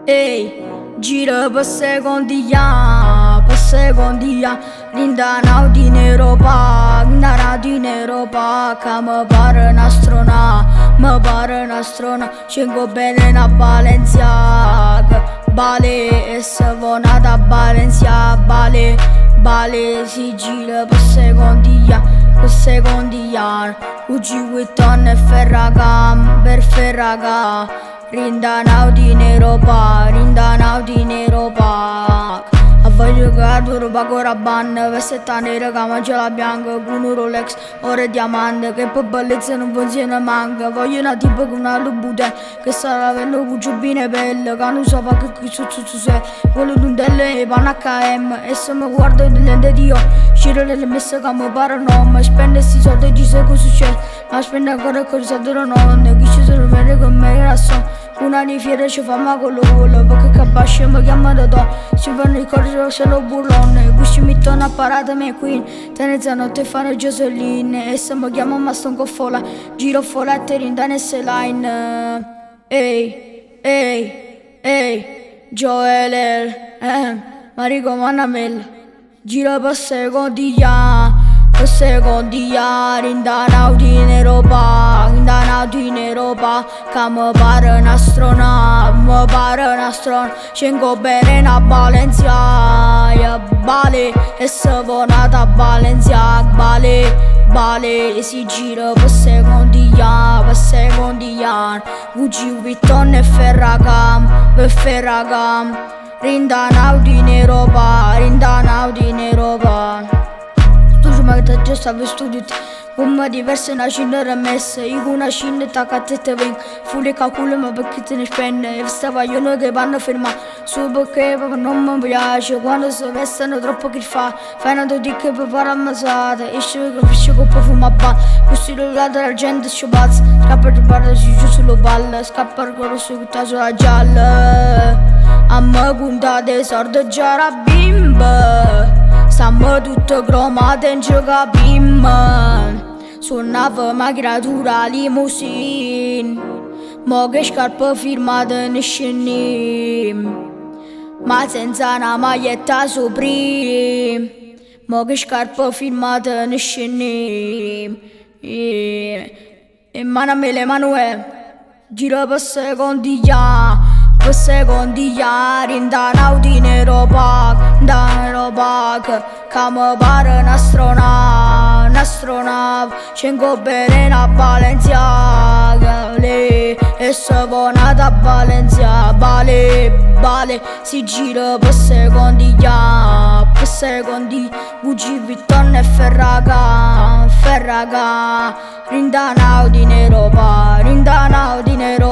Ey, gira per secondia, rinda nau din Europa, che mi pare un'astrona, scengo bene na Balenciaga, Bale e savonata Balenciaga, Bale si gira per secondia, Gucci Vuitton e Ferragamo, per Ferragamo. Rinda nau din Europa, a voglio che roba con Rabanne, vestita nera, camicia bianca, con un Rolex, ore diamante, che per bellezza non funziona manca. Voglio una tipa con una lubute, che sta avendo con giubbine belle, che non so fa che su sé. Voglio l'undelle e panna HM, e se mi guardo nell'ente di io, sciro le messe che mi pare non, spende sti soldi e ci sai cosa succede, ma spende ancora cosa di non, chi ci sono bene con me razzo. Una di fiere ci fa ma con lo volo, perché capace mi chiama da do. Si fanno i corri se lo burlone, questi mi torna a parata me queen. Tenezza notte fanno Joseline, e se mi chiamo ma sto con fola, giro folette rinda nesse line. Ehi, Joel, Marico Manamel, giro per secondia, rinda nau din Europa, che mi pare un'astrona, scengo bene na Balenciaga, Bale e savonata Balenciaga, Bale si gira per secondia, Gucci Vuitton e Ferragamo, per Ferragamo. Rinda nau din Europa, ma che già stavo studiando come diverse una scena remessa, io una scena tacca te ven, fulle calcolo ma perché te ne spende, e stava io non che vanno a fermare, su perché non mi piace, quando si vestono troppo che fa, fai una dotica per fare ammazzata, esce che finisce con profumo a ban, così lo lato la gente si pazza, scappa di barra si giù sulle palle, scappa il cuore su tutta sulla gialla, a me puntate sordo già la bimba. Stiamo tutto cromate in gioca bim. Suonava macchina limousine, mo che scarpe firmate in scenim, ma senza una maglietta Supreme, mo che scarpe firmate in scenim. E mano a me le Emanuele, gira per secondia, rinda nau din Europa, che mi pare un'astrona, scengo bene na Balenciaga, e savonata Balenciaga, Bale si gira per secondia, Gucci Vuitton e Ferragamo, rinda nau din Europa,